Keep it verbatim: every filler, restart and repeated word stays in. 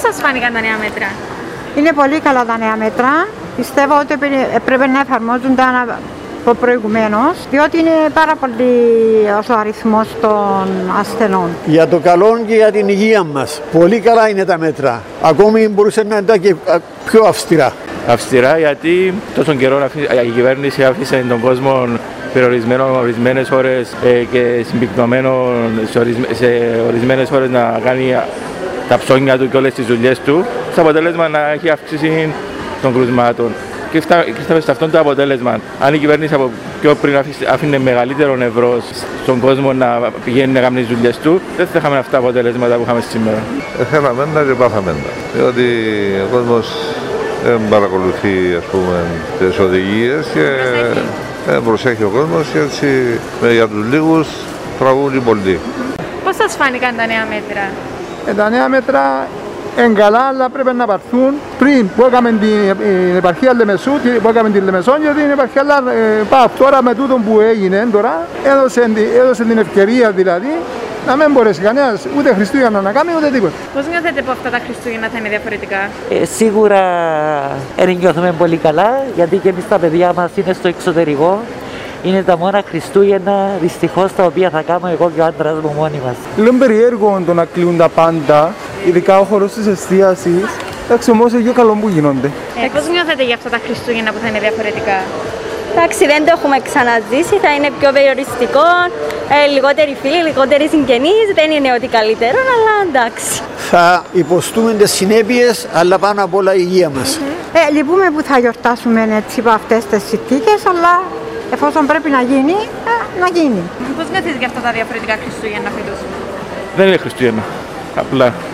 σας φάνηκαν τα νέα μέτρα? Είναι πολύ καλά τα νέα μέτρα. Πιστεύω ότι πρέπει να εφαρμόζονται από προηγουμένως, διότι είναι πάρα πολύ ο αριθμός των ασθενών. Για το καλό και για την υγεία μας. Πολύ καλά είναι τα μέτρα. Ακόμη μπορούσε να ήταν και πιο αυστηρά. Αυστηρά γιατί τόσο καιρό η κυβέρνηση άφησε τον κόσμο περιορισμένο ορισμένες ώρες και συμπυκνωμένο σε ορισμένες ώρες να κάνει τα ψώνια του και όλες τις δουλειές του, στο αποτέλεσμα να έχει αύξηση των κρουσμάτων. Και φτάσαμε σε αυτό το αποτέλεσμα. Αν η κυβέρνηση από πιο πριν άφηνε μεγαλύτερο ευρώ στον κόσμο να πηγαίνει να κάνει τις δουλειές του, δεν θα είχαμε αυτά τα αποτελέσματα που είχαμε σήμερα. Θέλαμε να και πάθαμε να. Διότι ο κόσμος δεν παρακολουθεί, ας πούμε, τις οδηγίες και δεν προσέχει ο κόσμος και έτσι για τους λίγους τραβούν οι πολλοί. Πώς σας φάνηκαν τα νέα μέτρα? Ε, τα νέα μέτρα είναι καλά, αλλά πρέπει να πάρθουν πριν που έκαμε την επαρχία Λεμεσού, που έκαμε την Λεμεσόν και την επαρχία ΠΑΦ. Τώρα με τούτο που έγινε τώρα, έδωσε, έδωσε την ευκαιρία δηλαδή να μην μπορέσει κανένας ούτε Χριστούγεννα να κάνει ούτε τίποτα. Πώς νιώθετε που αυτά τα Χριστούγεννα θα είναι διαφορετικά? Ε, σίγουρα δεν νιώθουμε πολύ καλά, γιατί και εμείς τα παιδιά μας είναι στο εξωτερικό. Είναι τα μόνα Χριστούγεννα δυστυχώς τα οποία θα κάνω εγώ και ο άντρας μου μόνοι μας. Λίγο περίεργο το να κλείνουν τα πάντα, ειδικά ο χώρος της εστίασης. Εντάξει, όμως είναι καλό που γίνονται. Ε, πώς νιώθετε για αυτά τα Χριστούγεννα που θα είναι διαφορετικά? Εντάξει, δεν το έχουμε ξαναζήσει, θα είναι πιο περιοριστικό, ε, λιγότεροι φίλοι, λιγότεροι συγγενείς, δεν είναι ότι καλύτερο, αλλά εντάξει. Θα υποστούμε τις συνέπειες, αλλά πάνω απ' όλα η υγεία μας. Mm-hmm. Ε, λυπούμε που θα γιορτάσουμε έτσι από αυτές τις συνθήκες, αλλά εφόσον πρέπει να γίνει, ε, να γίνει. Πώς νιώθεις για αυτά τα διαφορετικά Χριστούγεννα φέτος? Δεν είναι Χριστούγεννα, απλά.